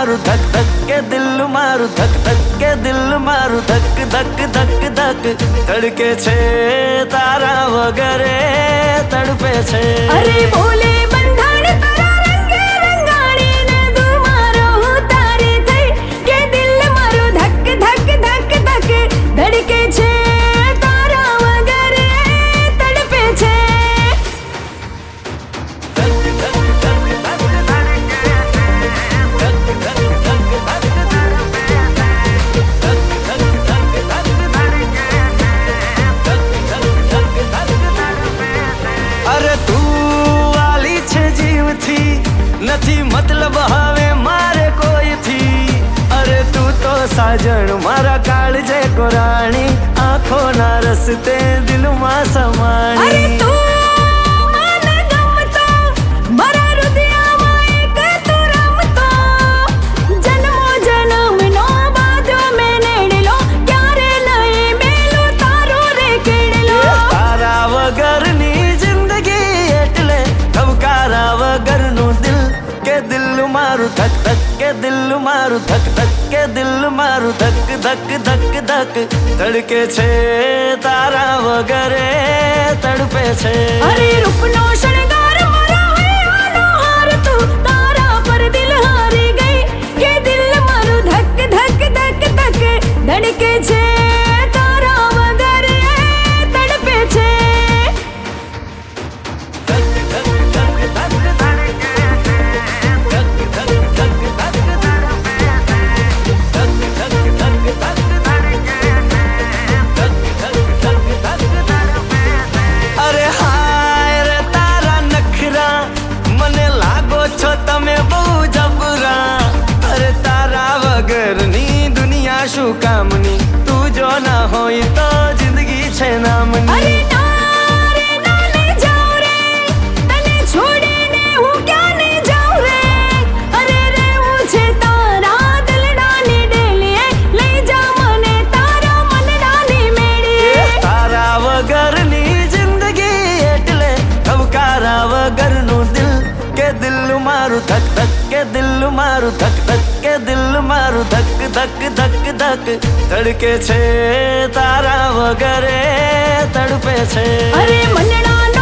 मारू धक धक के दिल मारू धक धक के दिल मारू धक धक धक धक धड़के छे तारा वगरे तड़पे छे। अरे बोले बंधन तारा रंगे रंगाणी ने दू मारो तारे थई के दिल मारू धक धक धक धक धड़के छे तारा वगरे तड़पे छे। अरे तू वाली छे जीव थी नथी मतलब हवे मारे कोई थी। अरे तू तो साजन मारा काळजे को राणी आँखों ना रस्ते दिल मां समाणी। अरे तू મને ગમતો મારા હૃદયમાં એક તું રમતો જન્મો જન્મનો બાજો મેં નેડલો ક્યારે લઈ મેલું તારો રે કેડલો। तारा वगरनी जिंदगी एटले ठवकारा वगरनु दिल के दिल मारू धक धक के दिल मारू धक धक के दिल मारू धक धक धक धक धड़के छे तारा वगरे तड़पे छे। अरे रूपनो शृंगार मारा है आनो हार तू तारा पर दिल हारी गई के दिल मारू धक धक धक धक धड़के छे तारा वगरे तड़पे छे। अरे हाय रे तारा नखरा मने लागो छो तमे बहु जबरा। अरे तारा वगरनी दुनिया शू कामनी तू जो ना होई तो जिंदगी छे नामनी। अरे ना रे ना ले जाओ रे तने छोड़ीने હું ક્યાં નહીં જાઉં રે। અરે રે હું છે તારા દિલડાની ડેલીએ લઈ જા મને તારા મનડાની મેળીએ। तारा वगरनी जिंदगी एटले ठवकारा वगरनु दिल के दिल मारू धक धक के दिल मारू धक धक के दिल मारू धक धक धक धक धड़के छे तारा वगरे तड़पे छे। अरे मनडानी